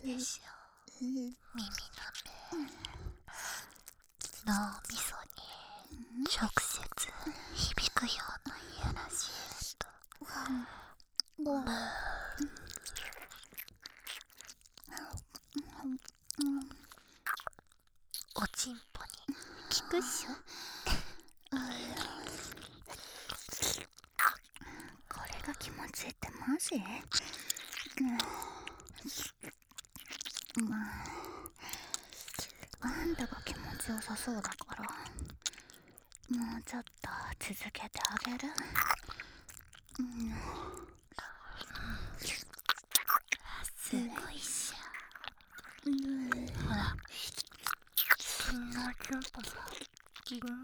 でしょ。耳の目、脳みそに直接響くようないやらしい音。おちんぽに効くっしょ。 これが気持ちいいってマジ？まあ、あんたが気持ちよさそうだからもうちょっと続けてあげる。 すごいっしょ。ほら、君のちんぽもギンギン。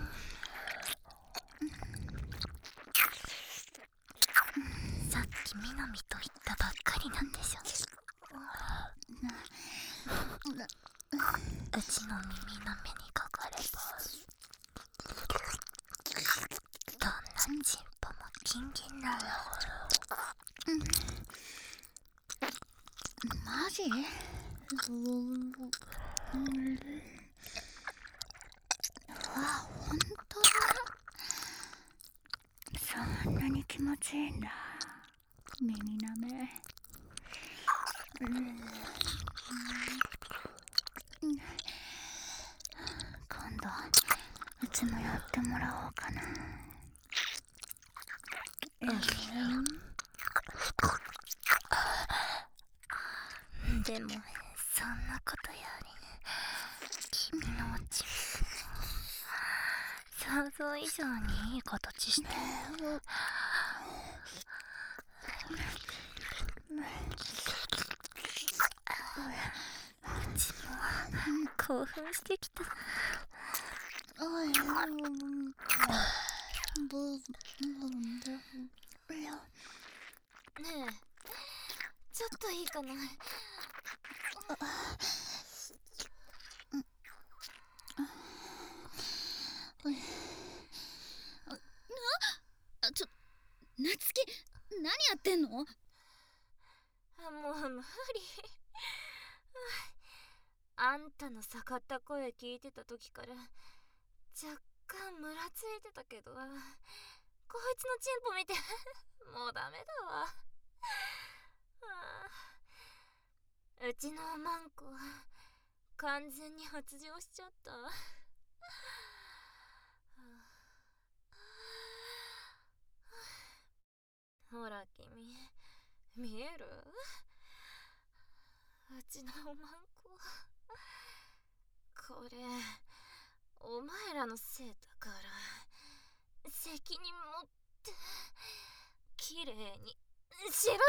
さっきみなみと言ったばっかりなんでしょ。うちの耳の目にかかればどんなチンポもギンギンなの。 マジ？あ、ほんとだ。そんなに気持ちいいんだ、耳なめ。今度うちもやってもらおうかな。 でもそんなことより君のおちんぽ想像以上にいい形してる。うちも興奮してきた。ねえ、ちょっといいかな。 夏希、何やってんの？ もう無理。あんたの盛った声聞いてた時から若干ムラついてたけど、こいつのチンポ見てもうダメだわ。うちのおまんこ完全に発情しちゃった。ほら君、見える？うちのおまんこ、これお前らのせいだから責任持ってきれいにしろ。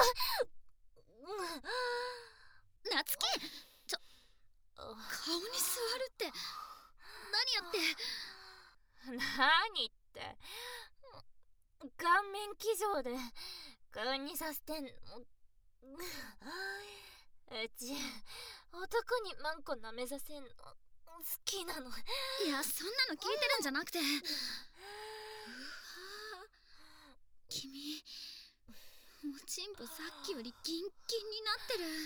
夏希、顔に座るって何何って顔面騎乗で顔にさせてんの。うち男にマンコ舐めさせんの好きなの。 いや、そんなの聞いてるんじゃなくて、君おちんぽさっきよりギンギンになってる。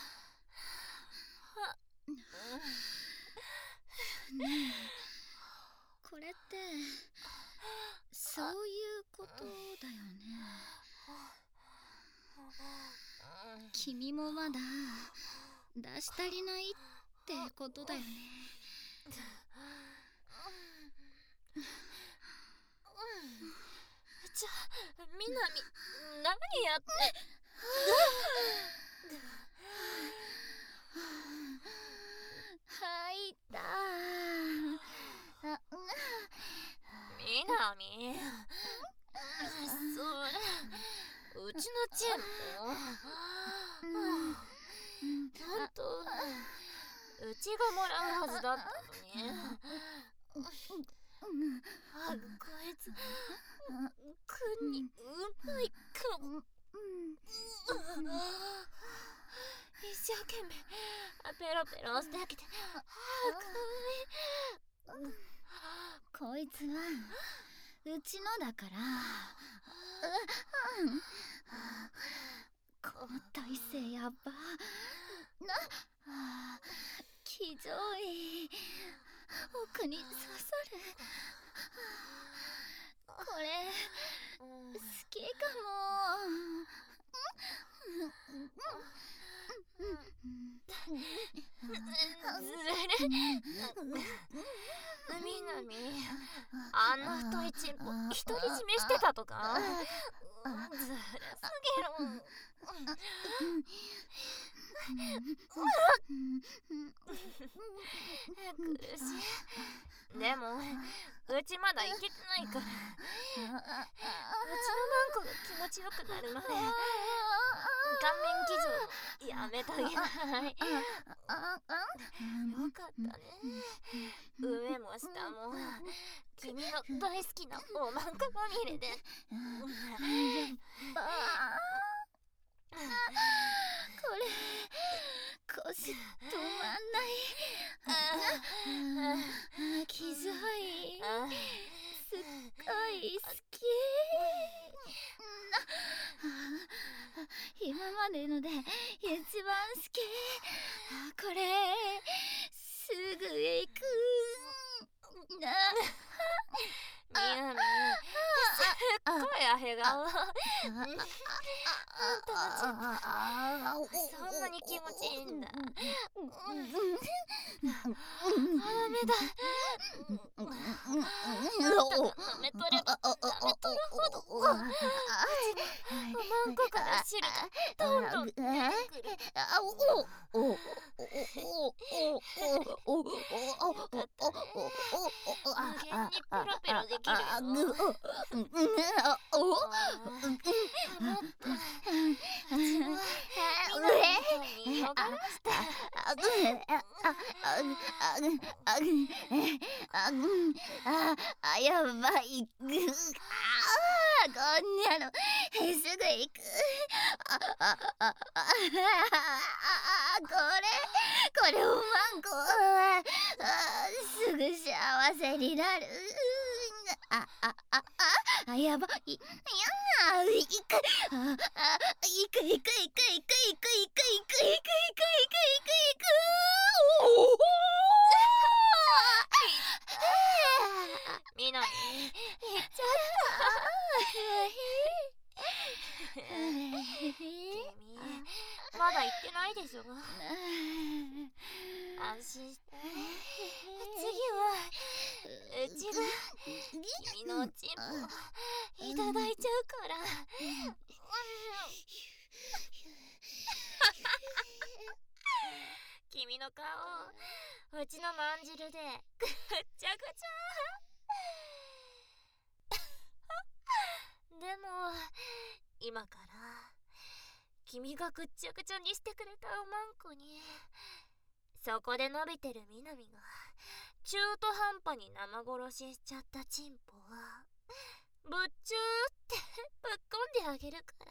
ねえ、これってそういうことだよね。君もまだ出し足りないってことだよね。 じゃあみなみ何やって吐いた。 みなみ、それうちのチンポほんとうちがもらうはずだったのに。こいつくんにうまいかも。一生懸命ペロペロしてあげて、かわいい。 こいつはうちのだから。この体勢やば。 ひどい。奥に刺さる。これ好きかも。 ずるみなみ、あんな太いチンポ独り占めしてたとか。ずるすぎる。苦しい。でもうちまだ行けてないから、うちのマンコが気持ちよくなるまで顔面騎乗やめてあげない。よかったね。上も下も君の大好きなおまんこまみれで。 これ腰止まんない。気づい。すっごい好き。今までので一番好き。これすぐ行く。 みなみ、すっごいアヘ顔。あんたのチンポそんなに気持ちいいんだ。ダメだ。あんたが舐めとれば舐めとるほどうちのおまんこから汁がどんどん出てくる。無限にペロペロできるよ。 やばい。こんにゃのすぐ行く。これおまんこ。すぐ幸せになる。やばい。行く。 みなみ、行っちゃった。君、まだ行ってないでしょ。安心して。次はうちが君のおちんぽいただいちゃうから。君の顔うちのまんじるでぐっちゃぐちゃ。でも今から君がぐっちゃぐちゃにしてくれたおまんこに、そこで伸びてるみなみが中途半端に生殺ししちゃったチンポはぶっちゅーってぶっこんであげるから。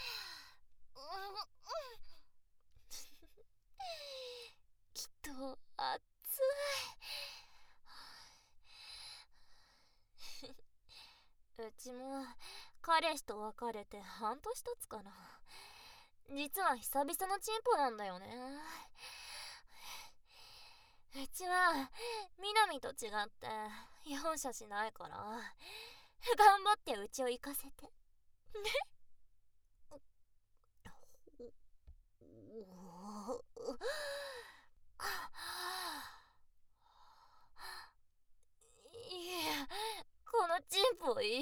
きっと熱い。うちも彼氏と別れて半年経つかな。実は久々のチンポなんだよね。うちはみなみと違って容赦しないから、頑張ってうちを行かせてね。いや、このチンポいい。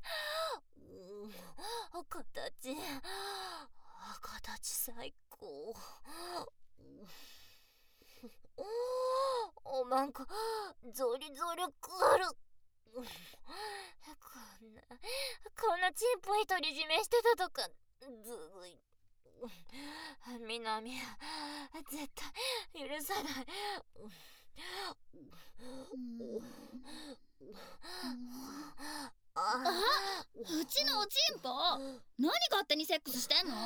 形最高。おまんこゾリゾリくる。こんなチンポ独り占めしてたとかずるい。みなみ絶対許さない。 うちのおちんぽ、何勝手にセックスしてんの？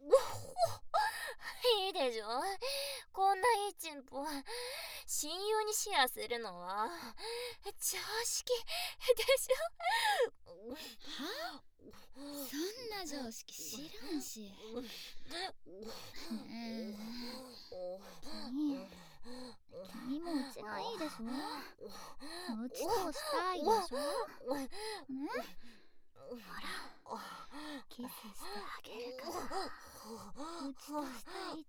いいでしょ。こんないいチンポ親友にシェアするのは常識でしょ。 は？そんな常識知らんし。ねえ、君もうちがいいでしょ。うちとしたいでしょ。ね、ほら、キスしてあげるから、うちとしたいって。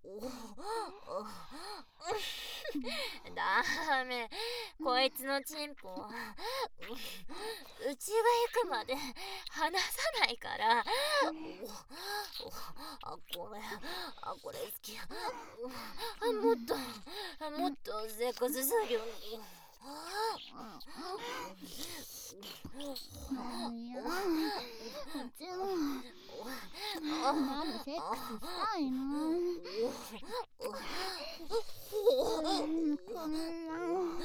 ダメ、こいつのチンポはうちが行くまで離さないから。これ好き。もっとセックスするよ。 いや、うちもまだセックスしたいの。こんな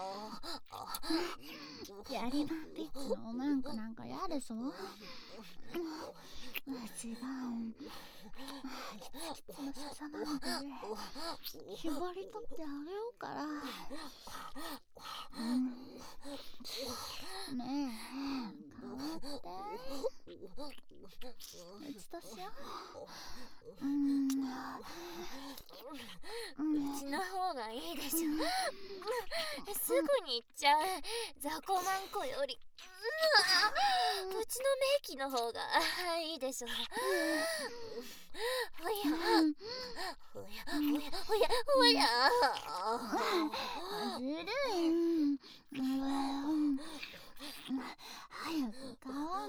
やりまんピッチのおまんこなんかやでしょ。うちがキツキツのささなんで縛り取ってあげようから。ねえ、変わって。うちとしよう。 うちの方がいいでしょ。すぐに行っちゃう雑魚マンコよりうちのメイキの方がいいでしょ。ほやずるい。早く変わって。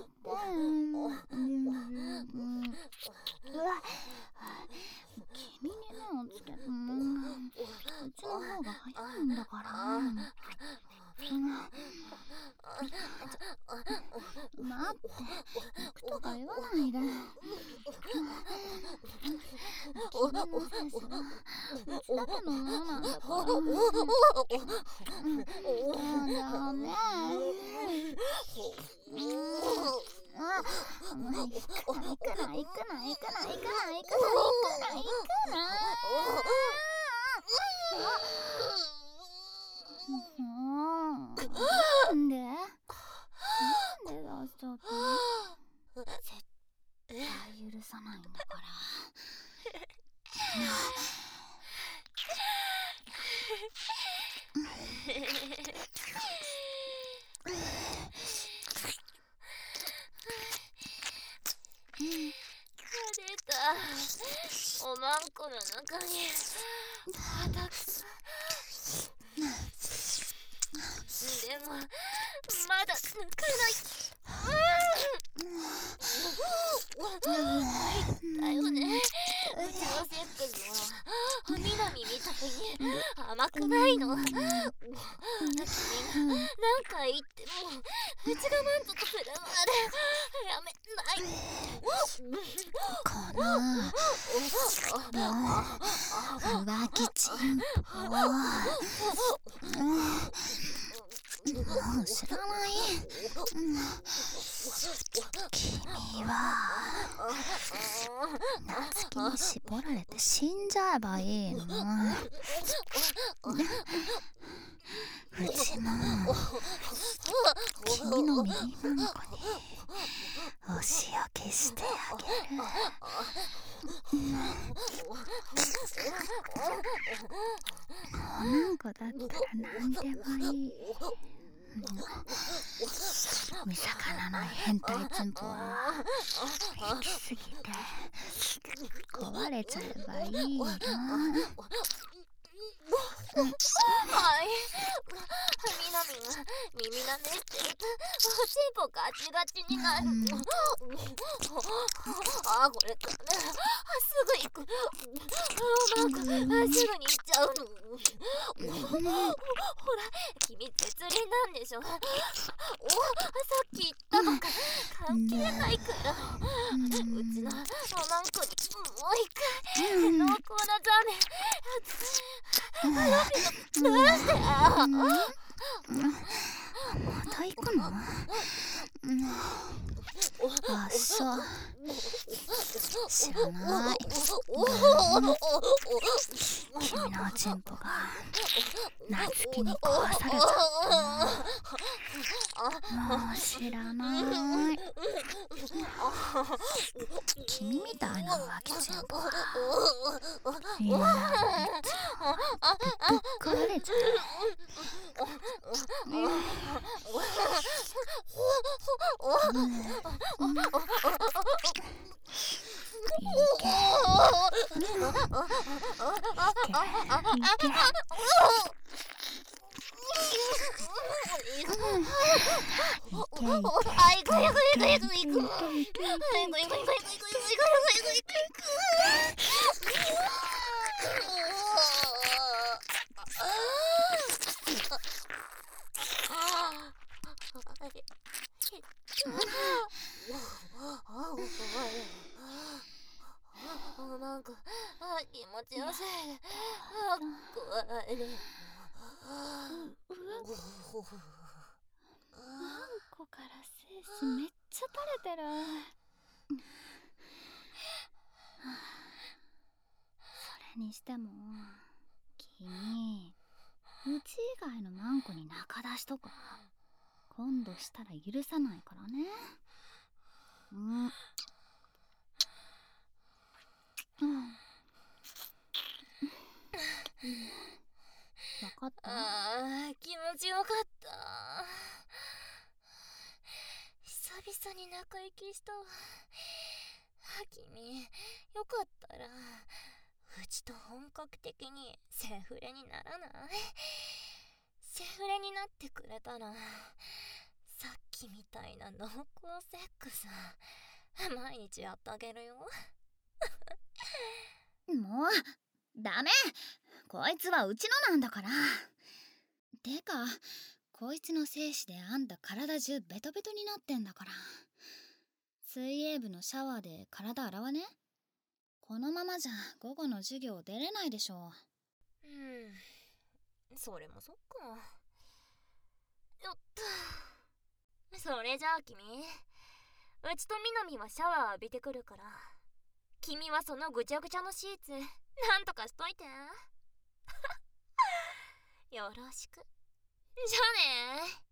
君に目をつけてもうちの方が早いんだから。待って、行くとか言わないで。君のセンスはうちだけのものなんだから。ダメ。行くな。なんで出しちゃったの？絶対許さないんだから。 出た。おまんこの中にたくさん。でもまだ抜かない。だよね。うちのセックスはみなみみたいに甘くないの。君が何回言ってもうちが満足するまでやめない。 この浮気チンポもう知らない。君は夏希に絞られて死んじゃえばいいの。うちも君の耳まんこにお仕置きしてあげる。おまんこだったら何でもいい。見境のない変態チンポは行き過ぎて壊れちゃえばいいな。 はい。みなみが耳なめしてるとおちんぽガチガチになる。これかな。すぐ行く。なんかすぐに行っちゃうの。ほら、君絶倫なんでしょ。さっき言ったのか関係ないから。うちのおまんこにもう一回濃厚なザメどうしてまた行くの？あっそう知らない。君のおちんぽが夏希に壊されちゃったの。もう知らない。 君みたいな浮気ちゃんぽはいやぶっ壊れちゃう。 なんか気持ちよしい。怖い。 あんこから精子めっちゃ垂れてる。それにしても君、うち以外のマンコに仲出しとか今度したら許さないからね。わかった？ 気持ちよかった。久々に仲良きしたわ。君、よかったらうちと本格的にセフレにならない？セフレになってくれたらさっきみたいな濃厚セックス毎日やってあげるよ。 もうダメ、こいつはうちのなんだから。てかこいつの精子であんた体中ベトベトになってんだから、水泳部のシャワーで体洗わね？このままじゃ午後の授業出れないでしょ。 それもそっか。よっと。それじゃあ君、うちとみなみはシャワー浴びてくるから、君はそのぐちゃぐちゃのシーツなんとかしといて。よろしく。じゃあねー。